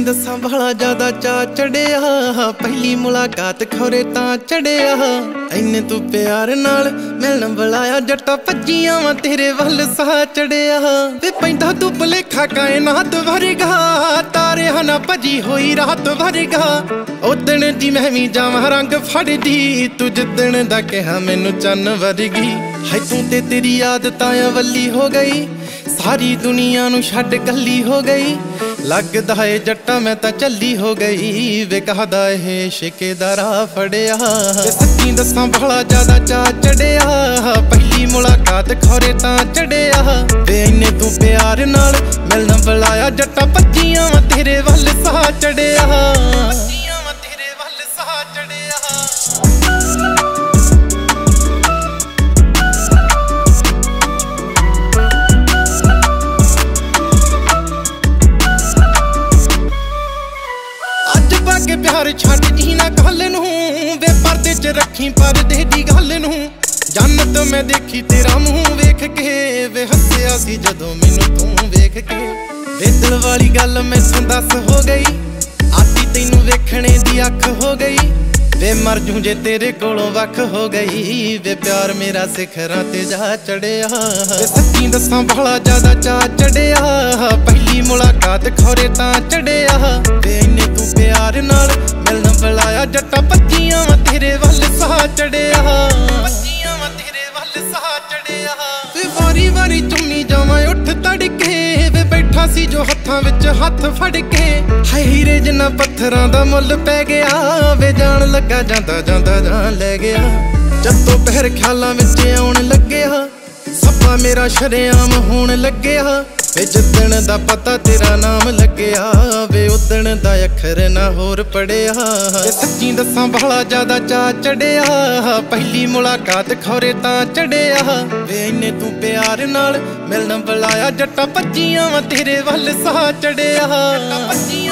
दसां बड़ा ज्यादा चा चढ़िया, पहली मुलाकात खौरे तां चढ़िया। इन्ने तू प्यार नाल मिलन बुलाया, जट्टा भज्जियां वा तेरे वल सा चढ़िया। वे पैंदा तू भुलेखा कायनात वर्गा, तारे हना भजी होई रात वर्गा। उदण दी मैं भी जावां रंग फड़दी, तू जिदण दा कहा मैनू चन्न वर्गी। है तू ते तेरी आदतां वल्ली हो गई, सारी दुनिया नू छड्ड कल्ली हो गई। लगदा है जट्टा मैं तां झल्ली हो गई, वे कहदा है शिके दा राह फड़िया। सच्ची दसां बड़ा ज्यादा चा चढ़िया, पहली मुलाकात खौरे तां चढ़िया। वे इन्ने तू प्यार नाल मिलन बुलाया, जट्टा भज्जियां वा तेरे वल सा चढ़िया। के प्यार छड्ड जी ना गल नूं, वे परदे च रखी परदे दी गल नूं। जन्नत मैं देखी तेरा मुंह वेख के, वे हੱਸਿਆ सी जदों मैनू तू वेख के। वे दिल वाली गल मैनूं दस हो गई, आती तैनू वेखणे दी अख हो गई। वे मर जूं जे तेरे कोलों वख हो गई, वे प्यार मेरा सिखरां ते जा चढ़िया। वे सच्ची दसां बड़ा ज्यादा चा चढ़िया, पहली मुलाकात खौरे तां चढ़िया। वे इन्ने तू प्यार नाल मिलन बुलाया, जट्टा भज्जियां वा तेरे वल सा चढ़िया। वे वारी वारी चुम्मी जावां उठ तड़के, वे बैठा सी जो हत्थां विच हत्थ फड़ के। हाय हीरे जिन्ना पत्थरां दा मुੱਲ पै गया, वे जान लगा जांदा जांदा जान लै गया। जद्दों पैर ख्यालां विच आउण लग्गिया, सप्पा मेरा शरेआम होण लग्गिया। वे जिद्दण दा पता तेरा नाम लग्गिया, वे उदण दा अखर ना होर पढ़िया। सच्ची दसां बड़ा ज्यादा चा चढ़िया, पहली मुलाकात खौरे तां चढ़िया। वे इन्ने तू प्यार नाल मिलन बुलाया, जट्टा भज्जियां वा तेरे वल सा चढ़िया।